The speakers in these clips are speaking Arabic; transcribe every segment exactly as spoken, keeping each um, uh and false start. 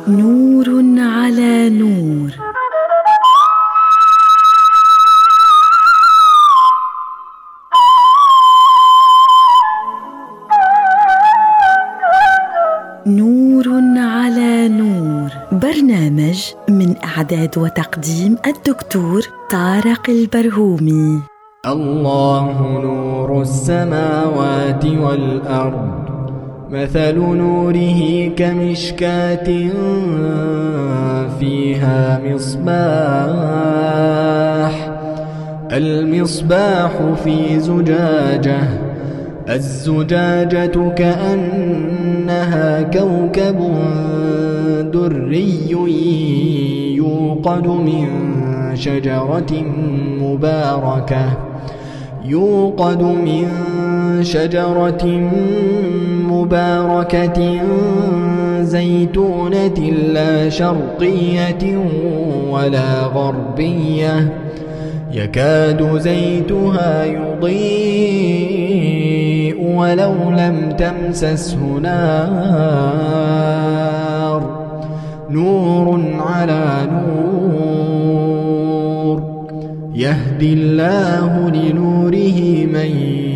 نور على نور. نور على نور، برنامج من إعداد وتقديم الدكتور طارق البرهومي. الله نور السماوات والأرض، مثل نوره كمشكاة فيها مصباح، المصباح في زجاجة، الزجاجة كأنها كوكب دري يوقد من شجرة مباركة يوقد من شجرة مباركة زيتونة لا شرقية ولا غربية، يكاد زيتها يضيء ولو لم تمسسه نار، نور على نور، يهدي الله لنوره من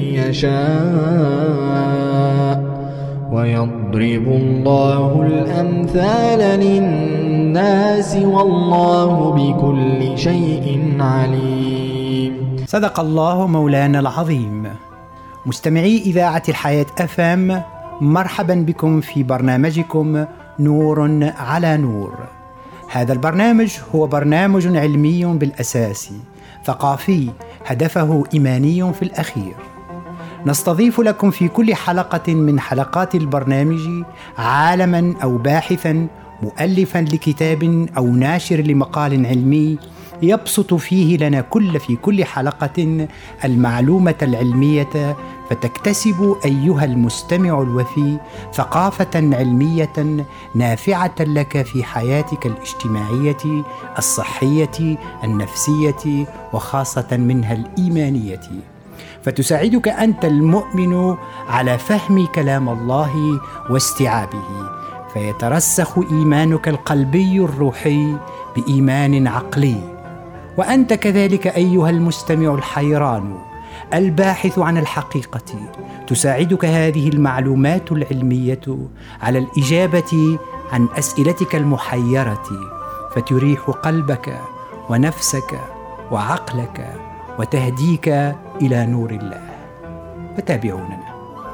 يشاء، ويضرب الله الأمثال للناس والله بكل شيء عليم. صدق الله مولانا العظيم. مستمعي إذاعة الحياة أف أم، مرحبا بكم في برنامجكم نور على نور. هذا البرنامج هو برنامج علمي بالأساس، ثقافي هدفه إيماني في الأخير. نستضيف لكم في كل حلقة من حلقات البرنامج عالما أو باحثا مؤلفا لكتاب أو ناشر لمقال علمي يبسط فيه لنا كل في كل حلقة المعلومة العلمية، فتكتسب أيها المستمع الوفي ثقافة علمية نافعة لك في حياتك الاجتماعية الصحية النفسية وخاصة منها الإيمانية، فتساعدك أنت المؤمن على فهم كلام الله واستيعابه، فيترسخ إيمانك القلبي الروحي بإيمان عقلي. وأنت كذلك أيها المستمع الحيران الباحث عن الحقيقة، تساعدك هذه المعلومات العلمية على الإجابة عن أسئلتك المحيرة، فتريح قلبك ونفسك وعقلك وتهديك إلى نور الله. فتابعوننا.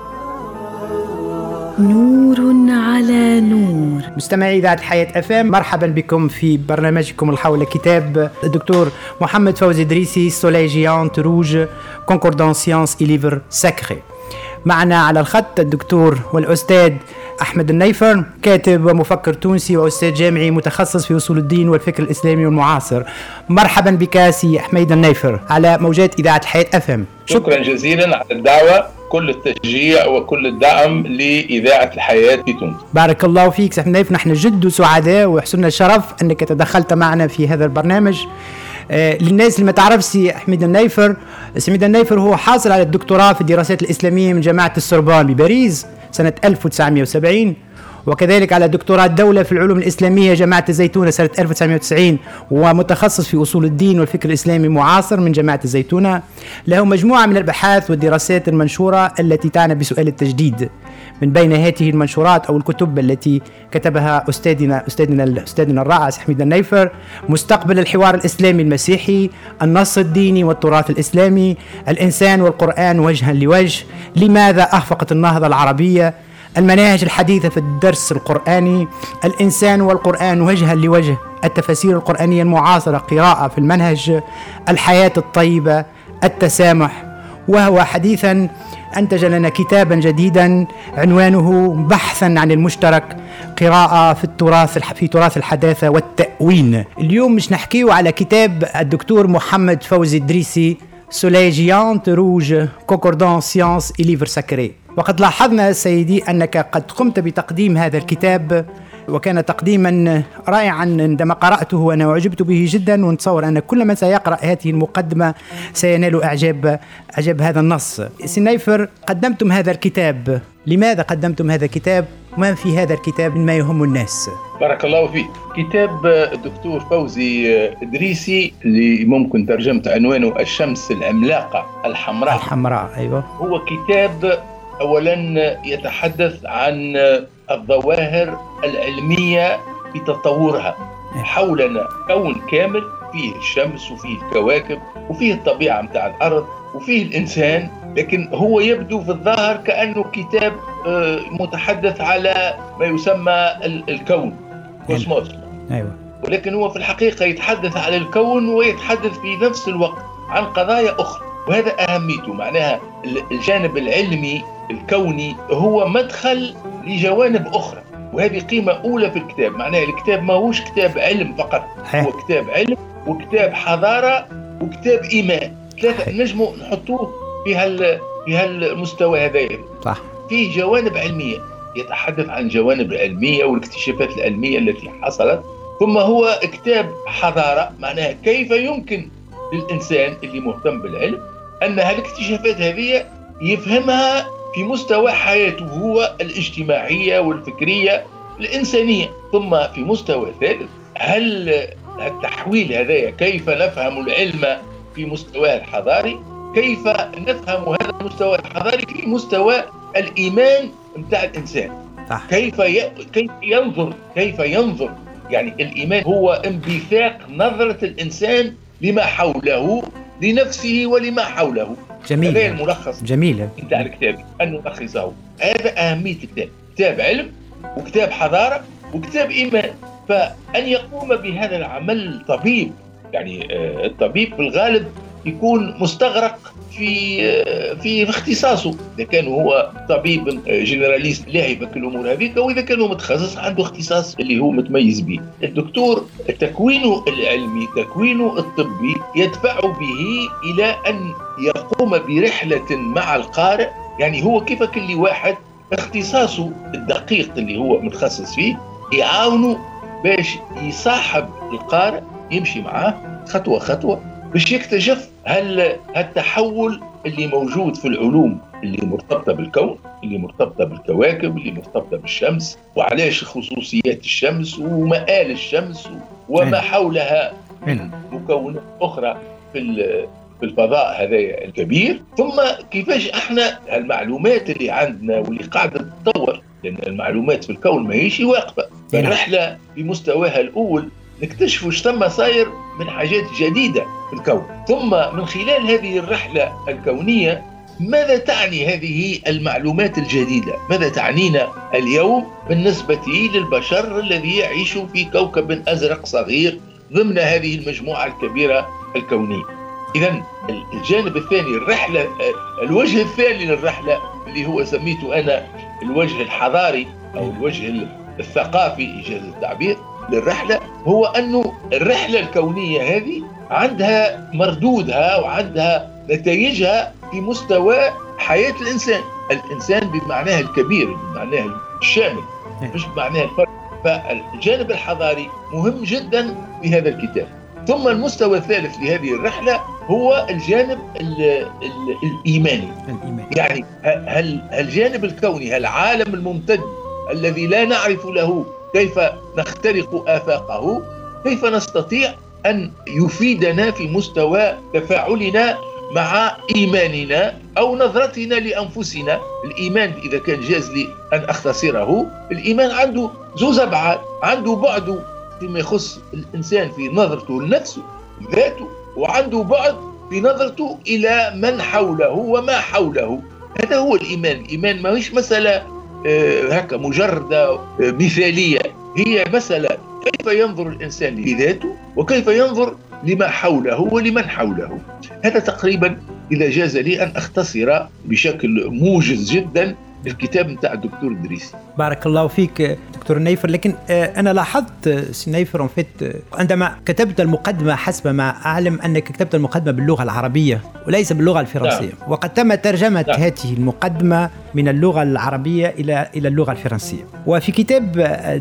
نور على نور. مستمعي إذاعة الحياة أف أم، مرحبا بكم في برنامجكم حول كتاب الدكتور محمد فوزي إدريسي سولي جيانت روج كونكوردانس سيانس إي ليفر ساكري. معنا على الخط الدكتور والأستاذ أحمد النيفر، كاتب ومفكر تونسي وأستاذ جامعي متخصص في أصول الدين والفكر الإسلامي والمعاصر. مرحبا بك سي أحمد النيفر على موجات إذاعة الحياة أف أم. شكرا جزيلا على الدعوة، كل التشجيع وكل الدعم لإذاعة الحياة في تونس. بارك الله فيك سي أحمد النيفر، نحن جد سعداء ويحسننا الشرف أنك تدخلت معنا في هذا البرنامج. آه للناس اللي ما تعرف سي أحمد النيفر، سي أحمد النيفر هو حاصل على الدكتوراه في الدراسات الإسلامية من جامعة السوربون بباريس سنة ألف وتسعمائة وسبعين، وكذلك على دكتوراه الدولة في العلوم الإسلامية جامعة الزيتونة سنة ألف وتسعمائة وتسعين، ومتخصص في أصول الدين والفكر الإسلامي معاصر من جامعة الزيتونة. له مجموعة من الأبحاث والدراسات المنشورة التي تعنى بسؤال التجديد. من بين هذه المنشورات أو الكتب التي كتبها أستاذنا أستاذنا أستاذنا الرائع أحمد النيفر: مستقبل الحوار الإسلامي المسيحي، النص الديني والتراث الإسلامي، الإنسان والقرآن وجها لوجه، لماذا أخفقت النهضة العربية، المناهج الحديثة في الدرس القرآني، الإنسان والقرآن وجها لوجه، التفاسير القرآنية المعاصرة قراءة في المنهج، الحياة الطيبة، التسامح. وهو حديثا أنتج لنا كتابا جديدا عنوانه بحثا عن المشترك، قراءة في التراث في تراث الحداثة والتأوين. اليوم مش نحكيه على كتاب الدكتور محمد فوزي إدريسي سولي جيانت روج كونكوردانس سيانس إي ليفر ساكري. وقد لاحظنا سيدي أنك قد قمت بتقديم هذا الكتاب، وكان تقديما رائعا عندما قرأته وأنا أعجبت به جدا، ونتصور أن كل من سيقرأ هذه المقدمة سينال إعجاب إعجاب هذا النص. سي نيفر، قدمتم هذا الكتاب، لماذا قدمتم هذا الكتاب وما في هذا الكتاب ما يهم الناس؟ بارك الله فيك. كتاب الدكتور فوزي إدريسي اللي ممكن ترجمت عنوانه الشمس العملاقة الحمراء الحمراء أيوة. هو كتاب أولا يتحدث عن الظواهر العلمية بتطورها حولنا، كون كامل فيه الشمس وفيه الكواكب وفيه الطبيعة متاع الأرض وفيه الإنسان، لكن هو يبدو في الظاهر كأنه كتاب متحدث على ما يسمى الكون كوسموس. أيوة. ولكن هو في الحقيقة يتحدث على الكون ويتحدث في نفس الوقت عن قضايا أخرى، وهذا أهميته. معناها الجانب العلمي الكوني هو مدخل لجوانب أخرى، وهذه قيمة أولى في الكتاب. معناها الكتاب ما هوش كتاب علم فقط، هو كتاب علم وكتاب حضارة وكتاب إيمان، ثلاثة نجموا نحطوه في هال في هالمستوى هذا. صح. فيه جوانب علمية، يتحدث عن جوانب العلمية والاكتشافات العلمية التي حصلت، ثم هو كتاب حضارة. معناها كيف يمكن للإنسان اللي مهتم بالعلم أن هالاكتشافات هذه يفهمها في مستوى حياته هو الاجتماعية والفكرية الإنسانية. ثم في مستوى ثالث، هل التحويل هذا كيف نفهم العلم في مستواه الحضاري، كيف نفهم هذا المستوى الحضاري في مستوى الإيمان متاع الإنسان. صح. كيف ي... كيف ينظر كيف ينظر يعني الإيمان هو انبثاق نظرة الإنسان لما حوله، لنفسه ولما حوله. جميل. هذا الملخص جميل متاع الكتاب، أن نلخصه. هذا أهمية الكتاب، كتاب علم وكتاب حضارة وكتاب إيمان. فأن يقوم بهذا العمل طبيب، يعني الطبيب في الغالب يكون مستغرق في في اختصاصه، اذا كان هو طبيب جنراليست لا يفك الامور هذيك، واذا كان هو متخصص عنده اختصاص اللي هو متميز به. الدكتور تكوينه العلمي، تكوينه الطبي يدفع به الى ان يقوم برحله مع القارئ. يعني هو كيف كل واحد اختصاصه الدقيق اللي هو متخصص فيه يعاونه باش يصاحب القارئ، يمشي معاه خطوه خطوه باش يكتشف هل التحول اللي موجود في العلوم اللي مرتبطة بالكون، اللي مرتبطة بالكواكب، اللي مرتبطة بالشمس، وعلاش خصوصيات الشمس ومآل الشمس وما حولها من مكونات أخرى في في الفضاء هذا الكبير. ثم كيفاش احنا المعلومات اللي عندنا واللي قاعدة تتطور، لأن المعلومات في الكون ما هيش واقفة. الرحلة بمستواها الأول نكتشفوا ايش ثم صاير من حاجات جديدة في الكون، ثم من خلال هذه الرحلة الكونية ماذا تعني هذه المعلومات الجديدة، ماذا تعنينا اليوم بالنسبة للبشر الذي يعيش في كوكب أزرق صغير ضمن هذه المجموعة الكبيرة الكونية. إذن الجانب الثاني، الرحلة، الوجه الثاني للرحلة اللي هو سميته أنا الوجه الحضاري أو الوجه الثقافي إنجاز التعبير للرحلة، هو أنه الرحلة الكونية هذه عندها مردودها وعندها نتائجها في مستوى حياة الإنسان، الإنسان بمعناه الكبير، بمعناه الشامل، مش بمعناه الفرد. فالجانب الحضاري مهم جدا في هذا الكتاب. ثم المستوى الثالث لهذه الرحلة هو الجانب ال ال الإيماني. يعني هل الجانب الكوني، العالم الممتد الذي لا نعرف له كيف نخترق آفاقه، كيف نستطيع أن يفيدنا في مستوى تفاعلنا مع إيماننا أو نظرتنا لأنفسنا. الإيمان إذا كان جاز لي أن أختصره، الإيمان عنده زوز أبعاد، عنده بعده فيما يخص الإنسان في نظرته لنفسه ذاته، وعنده بعد في نظرته إلى من حوله وما حوله. هذا هو الإيمان. الإيمان ما هيش مسألة هكا مجردة مثالية، هي مسألة كيف ينظر الإنسان لذاته وكيف ينظر لما حوله ولمن حوله. هذا تقريبا إذا جاز لي أن أختصر بشكل موجز جدا الكتاب متاع الدكتور إدريسي. بارك الله فيك دكتور نيفر. لكن أنا لاحظت سي نيفر عندما كتبت المقدمة، حسب ما أعلم أنك كتبت المقدمة باللغة العربية وليس باللغة الفرنسية. نعم. وقد تم ترجمة نعم. هذه المقدمة من اللغة العربية إلى إلى اللغة الفرنسية. وفي كتاب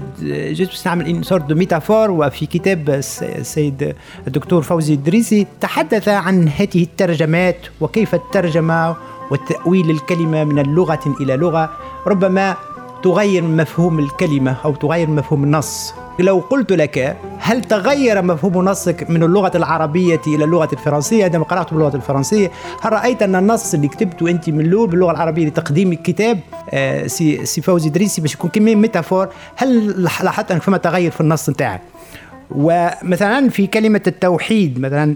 جيت نستعمل إن سورت دو ميتافور، وفي كتاب السيد الدكتور فوزي إدريسي تحدث عن هذه الترجمات وكيف الترجمة وتأويل الكلمة من اللغة إلى لغة. ربما تغير مفهوم الكلمة أو تغير مفهوم النص. لو قلت لك هل تغير مفهوم نصك من اللغة العربية إلى اللغة الفرنسية عندما قرأت باللغة الفرنسية، هل رأيت أن النص اللي كتبته أنت من الأول باللغة العربية لتقديم الكتاب آه سي, سي فوزي إدريسي باش يكون كمية ميتافور، هل لاحظت أن فما تغير في النص نتاعك؟ ومثلا في كلمة التوحيد مثلا،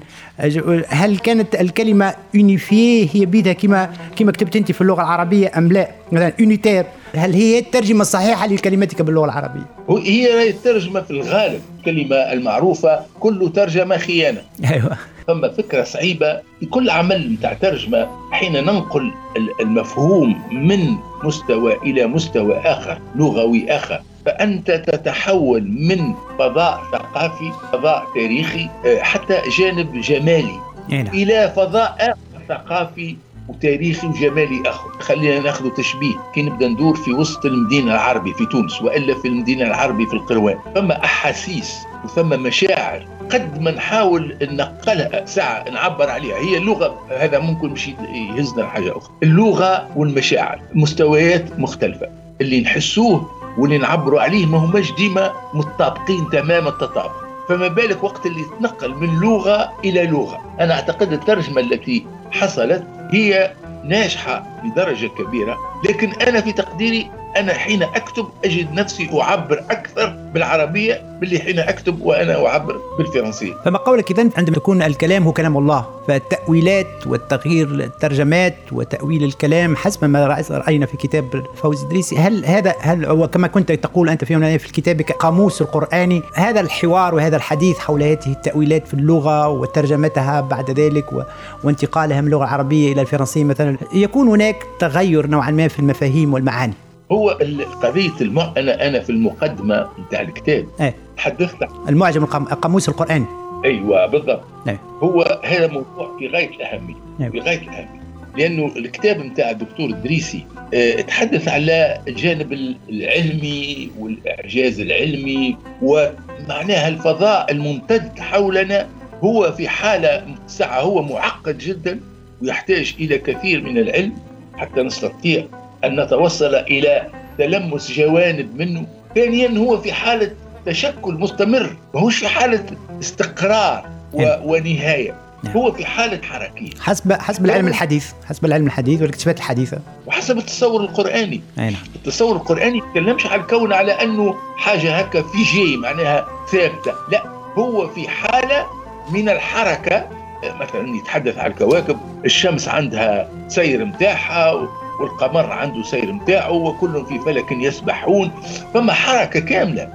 هل كانت الكلمة يونيفيه هي بيدها كما كما كتبت أنت في اللغة العربية أم لا؟ مثلا يونيتير، هل هي الترجمة الصحيحة لكلمتك باللغة العربية؟ هي الترجمة في الغالب الكلمة المعروفة كل ترجمة خيانة. أيوة. ثم فكرة صعيبة في كل عمل متاع ترجمة، حين ننقل المفهوم من مستوى إلى مستوى آخر لغوي آخر، فأنت تتحول من فضاء ثقافي، فضاء تاريخي، حتى جانب جمالي، إلى فضاء آخر ثقافي وتاريخي وجمالي آخر. خلينا ناخذ تشبيه، كي نبدأ ندور في وسط المدينة العربي في تونس وإلا في المدينة العربي في القروان، ثم أحاسيس وثم مشاعر قد ما نحاول نقلها ساعة نعبر عليها. هي اللغة، هذا ممكن مش يهزنا لحاجة أخرى، اللغة والمشاعر مستويات مختلفة، اللي نحسوه واللي نعبروا عليه ما هماش ديما متطابقين تمام التطابق، فما بالك وقت اللي تنقل من لغة إلى لغة. أنا أعتقد الترجمة التي حصلت هي ناجحة بدرجة كبيرة، لكن أنا في تقديري أنا حين أكتب أجد نفسي أعبر أكثر بالعربية باللي حين أكتب وأنا أعبر بالفرنسية. فما قولك إذن عندما يكون الكلام هو كلام الله، فالتأويلات والتغيير الترجمات وتأويل الكلام حسب ما رأينا في كتاب فوزي إدريسي، هل هذا هل وكما كنت تقول أنت في في كتابك قاموس القرآني، هذا الحوار وهذا الحديث حول هذه التأويلات في اللغة وترجمتها بعد ذلك و... وانتقالها من اللغة العربية إلى الفرنسية مثلا، يكون هناك تغير نوعا ما في المفاهيم والمعاني؟ هو قضية المع... أنا أنا في المقدمة بتاع الكتاب ايه. تحدثت المعجم القاموس القرآني. أيوة بالضبط. ايه. هو هذا موضوع في غاية الأهمية. ايه. في غاية الأهمية، لأنه الكتاب متاع الدكتور إدريسي اه تحدث على الجانب العلمي والإعجاز العلمي، ومعناها الفضاء الممتد حولنا هو في حالة ساعة هو معقد جدا ويحتاج إلى كثير من العلم حتى نستطيع أن نتوصل إلى تلمس جوانب منه. ثانيا هو في حالة تشكل مستمر، وهوش في حالة استقرار و... ونهاية، هو في حالة حركية حسب حسب العلم الحديث، حسب العلم الحديث والاكتشافات الحديثة، وحسب التصور القرآني. أين. التصور القرآني يتكلمش على الكون على أنه حاجة هكا في جي معناها ثابتة، لا، هو في حالة من الحركة. مثلا يتحدث عن الكواكب، الشمس عندها سير متاعها والقمر عنده سير متاعه وكلهم في فلك يسبحون، فما حركة كاملة.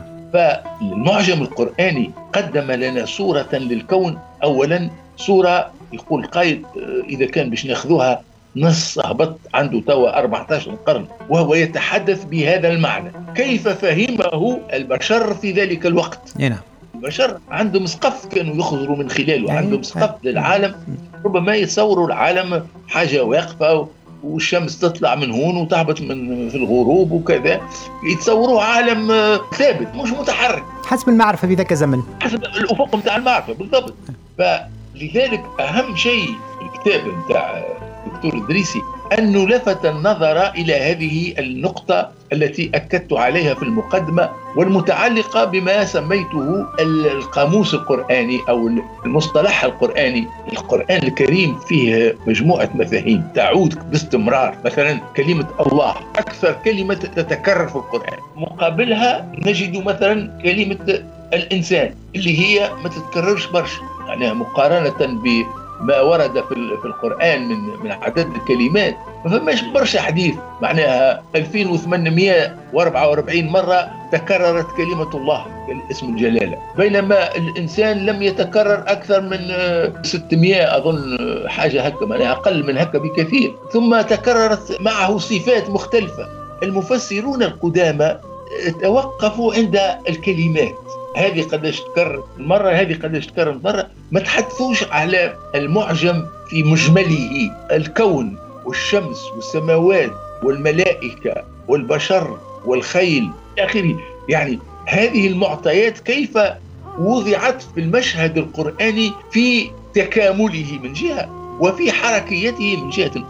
فالمعجم القرآني قدم لنا صورة للكون. أولا صورة يقول قائد إذا كان باش ناخذوها نص هبط عنده توا أربعة عشر قرن، وهو يتحدث بهذا المعنى. كيف فهمه البشر في ذلك الوقت؟ نعم. البشر عندهم سقف كانوا يخرجوا من خلاله، عندهم سقف للعالم، ربما يتصوروا العالم حاجة واقفة والشمس تطلع من هون وتهبط من في الغروب وكذا، يتصوروا عالم ثابت مش متحرك حسب المعرفة في ذاك الزمن، حسب الأفق متاع المعرفة بالضبط. فلذلك أهم شيء في الكتاب متاع الدكتور إدريسي أنه لفت النظر إلى هذه النقطة التي أكدت عليها في المقدمة، والمتعلقة بما سميته القاموس القرآني أو المصطلح القرآني. القرآن الكريم فيه مجموعة مفاهيم تعود باستمرار. مثلا كلمة الله أكثر كلمة تتكرر في القرآن، مقابلها نجد مثلا كلمة الإنسان اللي هي ما تتكررش برشا، يعني مقارنة ب ما ورد في القرآن من من عدد الكلمات ما فماش برشا حديث، معناها ألفين وثمانمائة وأربعة وأربعين مرة تكررت كلمة الله اسم الجلالة، بينما الإنسان لم يتكرر أكثر من ستمائة أظن حاجة هكا، معناها أقل من هكا بكثير. ثم تكررت معه صفات مختلفة. المفسرون القدامى توقفوا عند الكلمات، هذه قداش تكرر مرة، هذه قداش تكرر مرة، ما تحدثوش على المعجم في مجمله، الكون والشمس والسماوات والملائكة والبشر والخيل آخره. يعني هذه المعطيات كيف وضعت في المشهد القرآني في تكامله من جهة وفي حركيته من جهة أخرى.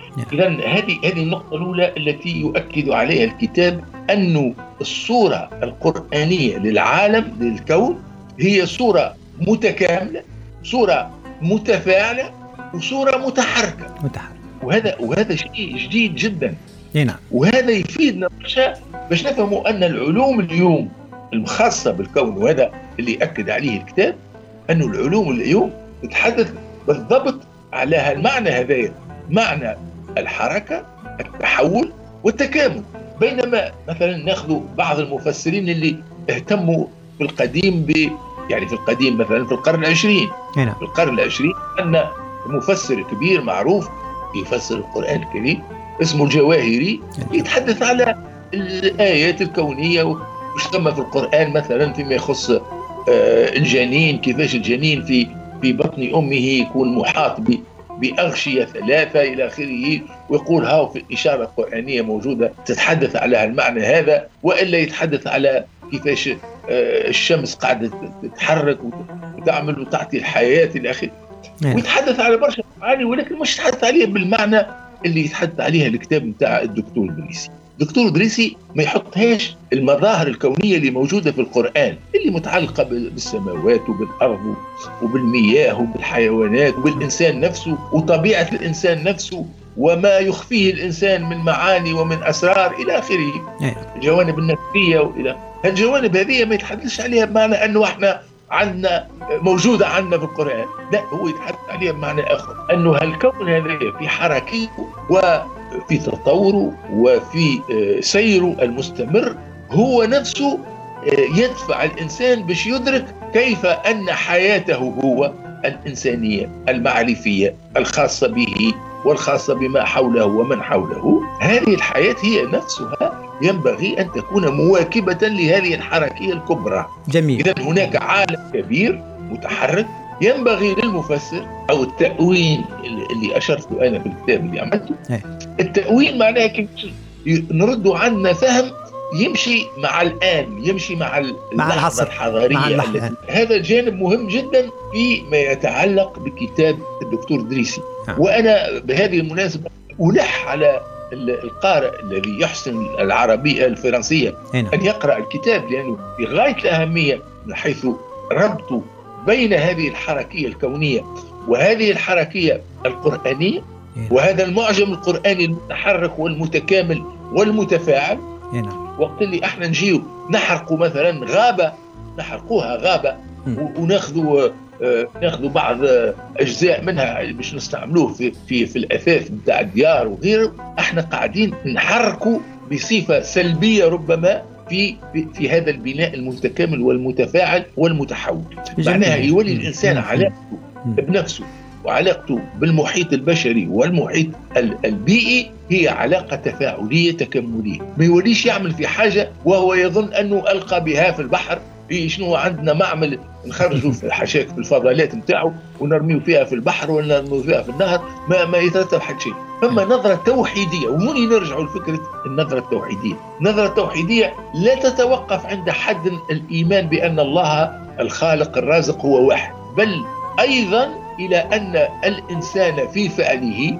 إذا هذه هذه النقطة الأولى التي يؤكد عليها الكتاب، أن الصورة القرآنية للعالم للكون هي صورة متكاملة، صورة متفاعلة، وصورة متحركة. متحرك. وهذا وهذا شيء جديد جدا. نعم. وهذا يفيدنا باش نفهموا أن العلوم اليوم الخاصة بالكون، وهذا اللي أكد عليه الكتاب، أن العلوم اليوم تتحدث بالضبط على المعنى هذا، معنى الحركة، التحول والتكامل. بينما مثلا ناخذ بعض المفسرين اللي اهتموا في القديم ب يعني في القديم مثلا في القرن العشرين هنا. في القرن العشرين أن مفسر كبير معروف يفسر القرآن الكريم اسمه الجواهري، يتحدث على الآيات الكونية وش ثم في القرآن مثلا فيما يخص الجنين، كيفاش الجنين في في بطن أمه يكون محاط بأغشية ثلاثة إلى آخره، ويقول هاو في إشارة قرآنية موجودة تتحدث على المعنى هذا، وإلا يتحدث على كيفاش الشمس قاعدة تتحرك وتعمل وتعطي الحياة إلى آخره، ويتحدث على برشا معاني، ولكن مش يتحدث عليها بالمعنى اللي يتحدث عليها الكتاب نتاع الدكتور إدريسي. الدكتور إدريسي ما يحطهاش المظاهر الكونية اللي موجودة في القرآن اللي متعلقة بالسماوات وبالأرض وبالمياه وبالحيوانات وبالإنسان نفسه وطبيعة الإنسان نفسه وما يخفيه الإنسان من معاني ومن أسرار إلى آخره، الجوانب النفسية وإلى هالجوانب هذه ما يتحدثش عليها بمعنى أنه إحنا عندنا موجودة عندنا في القرآن، لا، هو يتحدث عليها بمعنى آخر، أنه هالكون هذا في حركته وفي تطوره وفي سيره المستمر هو نفسه يدفع الإنسان باش يدرك كيف أن حياته هو الإنسانية المعرفية الخاصة به والخاصة بما حوله ومن حوله. هذه الحياة هي نفسها ينبغي أن تكون مواكبة لهذه الحركية الكبرى. جميل. إذن هناك عالم كبير متحرك، ينبغي للمفسر أو التأويل اللي أشرت أنا في الكتاب اللي عملته. التأويل معناه كيف نردوا عنا فهم يمشي مع الآن، يمشي مع اللحظة الحضارية. مع هذا جانب مهم جدا فيما يتعلق بكتاب الدكتور إدريسي. وأنا بهذه المناسبة ألح على القارئ الذي يحسن العربية الفرنسية هنا أن يقرأ الكتاب، لأنه في غاية الأهمية من حيث ربط بين هذه الحركية الكونية وهذه الحركية القرآنية هنا. وهذا المعجم القرآني المتحرك والمتكامل والمتفاعل هنا. وقت اللي احنا نجيو نحرقوا مثلا غابة، نحرقوها غابة وناخذوا آه ناخذوا بعض أجزاء منها باش نستعملوه في في في الأثاث بتاع الديار وغيره، احنا قاعدين نحركوا بصفة سلبية ربما في في, في هذا البناء المتكامل والمتفاعل والمتحول. معناها يولي الإنسان علاقته بنفسه وعلاقته بالمحيط البشري والمحيط البيئي هي علاقة تفاعلية تكاملية، ما يوليش يعمل في حاجة وهو يظن أنه ألقى بها في البحر، في شنو عندنا معمل نخرجوا في الحشاك في الفضلات متاعه ونرميه فيها في البحر ولا نرميه فيها في النهر، ما, ما يترتب حد شيء. فما نظرة توحيدية، وهوني نرجعوا لفكرة النظرة التوحيدية. النظرة التوحيدية لا تتوقف عند حد الإيمان بأن الله الخالق الرازق هو واحد، بل أيضا إلى أن الإنسان في فعله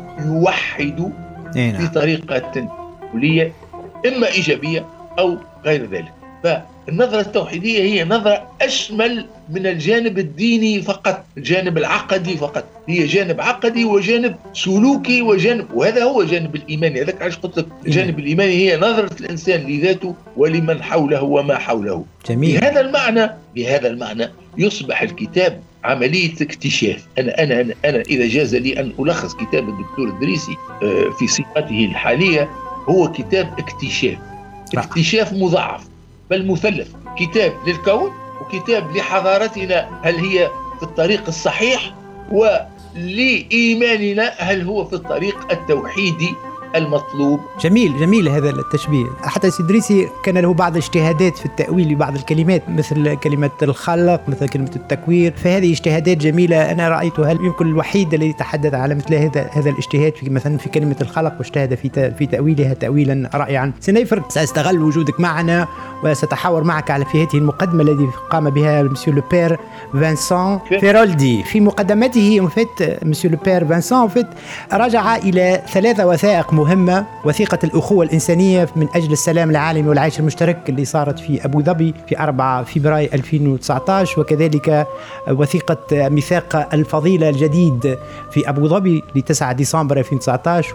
يوحد في طريقة تنقلية إما إيجابية أو غير ذلك. فالنظرة التوحيدية هي نظرة أشمل من الجانب الديني فقط، الجانب العقدي فقط، هي جانب عقدي وجانب سلوكي وجانب، وهذا هو جانب الإيماني. هذاك علاش قلت لك الجانب الإيماني هي نظرة الإنسان لذاته ولمن حوله وما حوله. جميل. بهذا المعنى بهذا المعنى يصبح الكتاب عملية اكتشاف. أنا, أنا, أنا, أنا إذا جاز لي أن ألخص كتاب الدكتور إدريسي في صيغته الحالية، هو كتاب اكتشاف، اكتشاف مضاعف بل مثلث، كتاب للكون وكتاب لحضارتنا هل هي في الطريق الصحيح، ولإيماننا هل هو في الطريق التوحيدي المطلوب. جميل جميل هذا التشبيه. حتى سيد إدريسي كان له بعض الاجتهادات في التأويل لبعض الكلمات، مثل كلمة الخلق، مثل كلمة التكوير، فهذه اجتهادات جميلة أنا رأيتها. يمكن الوحيد الذي يتحدث على مثل هذا هذا الاجتهاد في مثلا في كلمة الخلق واجتهد في في تأويلها تأويلا رائعا. سنيفر، سأستغل وجودك معنا وستحاور معك على في هذه المقدمة التي قام بها مسيو لو بير فانسون فيرولدي. في مقدمته فت مسيو لو بير فانسون فت رجع إلى ثلاثة وثائق مهمة: وثيقة الأخوة الإنسانية من أجل السلام العالمي والعيش المشترك اللي صارت في أبو ظبي في أربعة فبراير ألفين وتسعة عشر، وكذلك وثيقة ميثاق الفضيلة الجديد في أبو ظبي لتسعة ديسمبر ألفين وتسعة عشر،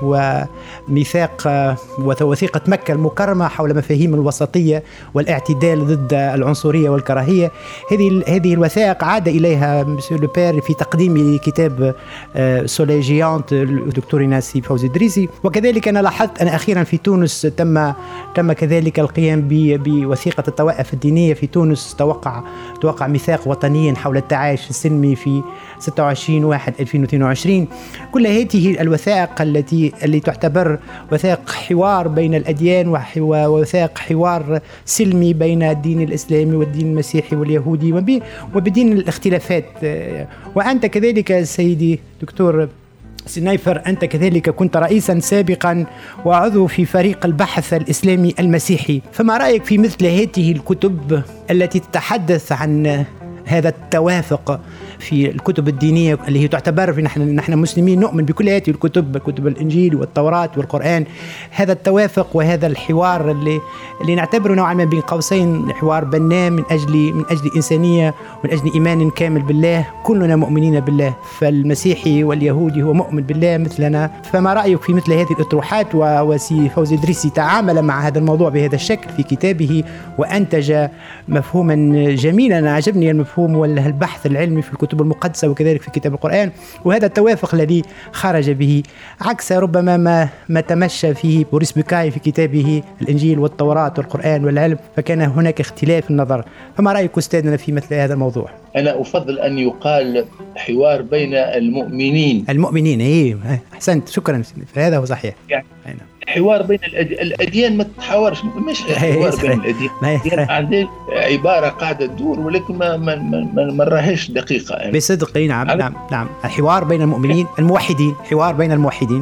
وميثاق وثيقة مكة المكرمة حول مفاهيم الوسطية والاعتدال ضد العنصرية والكراهية. هذه هذه الوثائق عاد إليها مسيو لو بير في تقديم كتاب سوليجيانت الدكتور ناسي فوزي إدريسي. وكذلك أنا لاحظت أن أخيرا في تونس تم تم كذلك القيام بوثيقة الطوائف الدينية في تونس. توقع توقع ميثاق وطني حول التعايش السلمي في ستة وعشرين واحد ألفين واثنين وعشرين. كل هذه الوثائق التي اللي تعتبر وثائق حوار بين الأديان ووثائق حوار سلمي بين الدين الإسلامي والدين المسيحي واليهودي وبدين الاختلافات. وأنت كذلك سيدي دكتور سنيفر، أنت كذلك كنت رئيسا سابقا وعضو في فريق البحث الإسلامي المسيحي، فما رأيك في مثل هذه الكتب التي تتحدث عن هذا التوافق في الكتب الدينية اللي هي تعتبر نحن نحن مسلمين نؤمن بكل هذه الكتب، كتب الإنجيل والتوراة والقرآن، هذا التوافق وهذا الحوار اللي اللي نعتبره نوعا ما بين قوسين حوار بناء من أجل من أجل إنسانية ومن أجل إيمان كامل بالله، كلنا مؤمنين بالله، فالمسيحي واليهودي هو مؤمن بالله مثلنا. فما رأيك في مثل هذه الأطروحات؟ وسي فوزي إدريسي تعامل مع هذا الموضوع بهذا الشكل في كتابه وأنتج مفهوما جميلا. أنا عجبني المفهوم والبحث العلمي في الكتب المقدسة وكذلك في كتاب القرآن، وهذا التوافق الذي خرج به عكس ربما ما ما تمشى فيه بوريس بوكاي في كتابه الإنجيل والتوراة والقرآن والعلم، فكان هناك اختلاف النظر. فما رأيك أستاذنا في مثل هذا الموضوع؟ أنا أفضل أن يقال حوار بين المؤمنين. المؤمنين، إيه أحسنت، شكرا، هذا هو صحيح. يعني حوار بين الأديان، ما تتحاورش، مش حوار بين الأديان. عندي عبارة قاعدة تدور ولكن ما ما ما مرهاش دقيقة يعني. بصدق. نعم نعم نعم الحوار بين المؤمنين الموحدين، حوار بين الموحدين.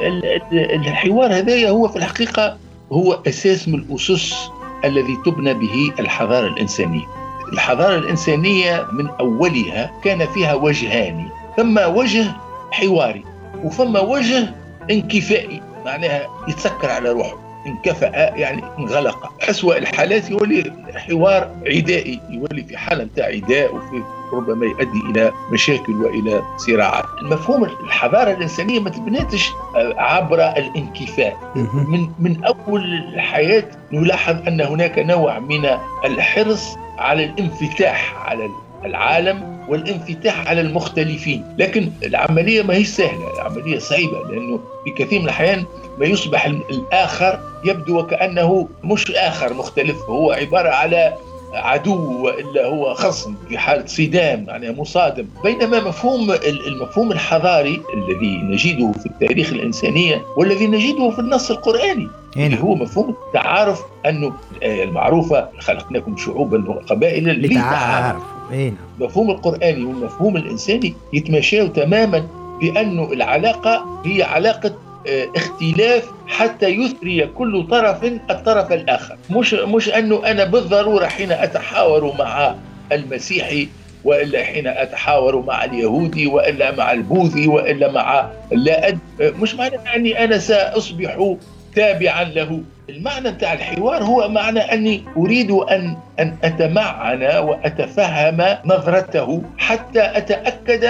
الحوار هذا هو في الحقيقة هو أساس من الأسس الذي تبنى به الحضارة الإنسانية. الحضارة الإنسانية من أولها كان فيها وجهان، ثم وجه حواري وثم وجه انكفائي، معناها يتسكر على روحه، انكفأ يعني انغلق. أسوأ الحالات يولي حوار عدائي، يولي في حالة متاع عداء وفي ربما يؤدي إلى مشاكل وإلى صراعات. المفهوم الحضارة الإنسانية ما تبنتش عبر الانكفاء. من من أول الحياة نلاحظ أن هناك نوع من الحرص على الانفتاح على العالم والانفتاح على المختلفين، لكن العملية ما هي سهلة، العملية صعبة، لأنه في كثير من الأحيان ما يصبح الآخر يبدو وكأنه مش آخر مختلف، هو عبارة على عدو وإلا هو خصم في حالة صدام، يعني مصادم. بينما مفهوم المفهوم الحضاري الذي نجده في التاريخ الإنسانية والذي نجده في النص القرآني اللي هو مفهوم التعارف، أنه الآية المعروفة خلقناكم شعوبا وقبائل للتعارف. مفهوم القرآني والمفهوم الإنساني يتماشوا تماما، بأنه العلاقة هي علاقة اختلاف حتى يثري كل طرف الطرف الآخر، مش مش أنه أنا بالضرورة حين أتحاور مع المسيحي وإلا حين أتحاور مع اليهودي وإلا مع البوذي وإلا مع لا أد... مش معنى أني أنا سأصبح تابعا له. المعنى بتاع الحوار هو معنى أني أريد أن أن أتمعن وأتفهم نظرته حتى أتأكد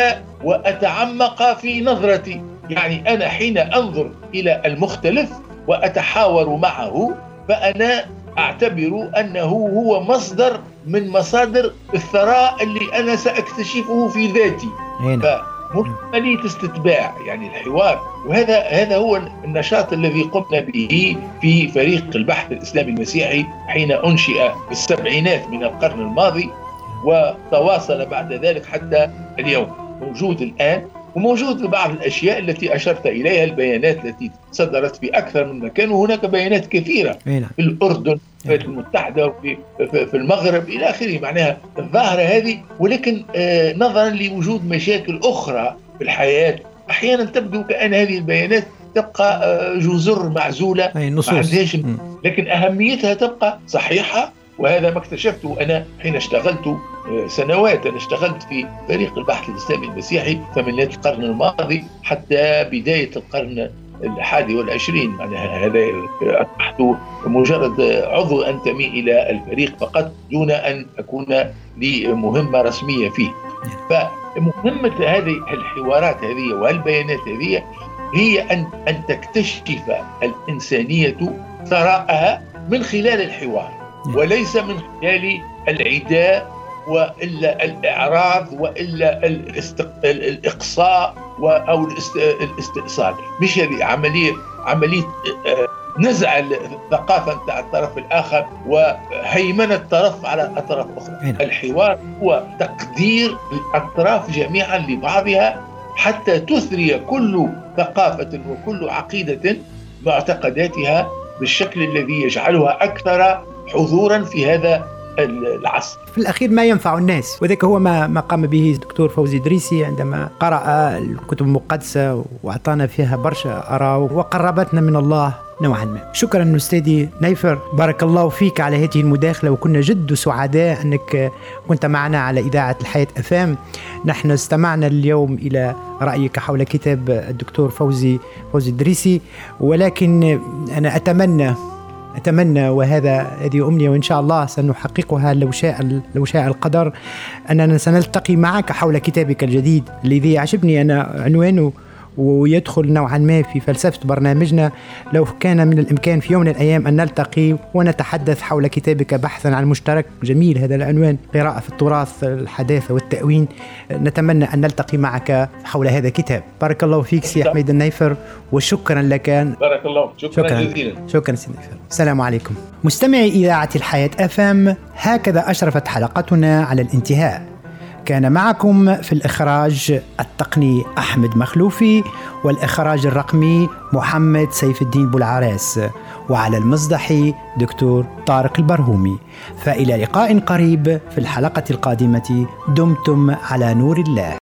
وأتعمق في نظرتي. يعني أنا حين أنظر إلى المختلف وأتحاور معه فأنا أعتبر أنه هو مصدر من مصادر الثراء اللي أنا سأكتشفه في ذاتي. عملية استتباع يعني الحوار، وهذا هذا هو النشاط الذي قمنا به في فريق البحث الإسلامي المسيحي حين أنشئ في السبعينات من القرن الماضي، وتواصل بعد ذلك حتى اليوم. موجود الآن وموجود بعض الأشياء التي أشرت إليها، البيانات التي صدرت في أكثر من مكان، وهناك بيانات كثيرة في الأردن، في الولايات المتحدة، وفي في المغرب إلى آخره. معناها الظاهرة هذه، ولكن آه نظرا لوجود مشاكل أخرى في الحياة أحيانا تبدو كأن هذه البيانات تبقى آه جزر معزولة ما عندهاش، لكن أهميتها تبقى صحيحة. وهذا ما اكتشفته أنا حين اشتغلت سنوات. أنا اشتغلت في فريق البحث الإسلامي المسيحي ثمانينات القرن الماضي حتى بداية القرن الحادي والعشرين. معناها هذا أصبحت مجرد عضو أنتمي إلى الفريق فقط دون أن أكون لي مهمة رسمية فيه. فمهمة هذه الحوارات هذه والبيانات هذه هي أن أن تكتشف الإنسانية ثراءها من خلال الحوار، وليس من خلال العداء وإلا الإعراض وإلا الإقصاء أو الاستئصال. مش هذه عملية عملية نزع الثقافة نتاع الطرف الآخر وهيمنة الطرف على أطراف أخرى. الحوار هو تقدير الأطراف جميعا لبعضها حتى تثري كل ثقافة وكل عقيدة معتقداتها بالشكل الذي يجعلها أكثر حضورا في هذا العصر. في الأخير ما ينفع الناس، وذلك هو ما ما قام به الدكتور فوزي دريسي عندما قرأ الكتب المقدسة وأعطانا فيها برشا آراء وقربتنا من الله نوعا ما. شكرا أستاذي نيفر، بارك الله فيك على هذه المداخلة، وكنا جد سعداء أنك كنت معنا على إذاعة الحياة أفام. نحن استمعنا اليوم إلى رأيك حول كتاب الدكتور فوزي فوزي دريسي، ولكن أنا أتمنى أتمنى وهذا هذه أمنية وإن شاء الله سنحققها لو شاء لو شاء القدر، أننا سنلتقي معك حول كتابك الجديد الذي عجبني أنا عنوانه ويدخل نوعا ما في فلسفة برنامجنا. لو كان من الإمكان في يوم من الأيام أن نلتقي ونتحدث حول كتابك بحثا عن مشترك، جميل هذا العنوان، قراءة في التراث الحداثة والتأوين. نتمنى أن نلتقي معك حول هذا الكتاب. بارك الله فيك سي حميد النيفر، وشكرا لك. بارك الله، شكرا, شكرا جزيلا. شكرا سي نيفر. السلام عليكم مستمعي إذاعة الحياة أفام. هكذا أشرفت حلقتنا على الانتهاء. كان معكم في الإخراج التقني أحمد مخلوفي، والإخراج الرقمي محمد سيف الدين بولعراس، وعلى المصدحي دكتور طارق البرهومي. فإلى لقاء قريب في الحلقة القادمة. دمتم على نور الله.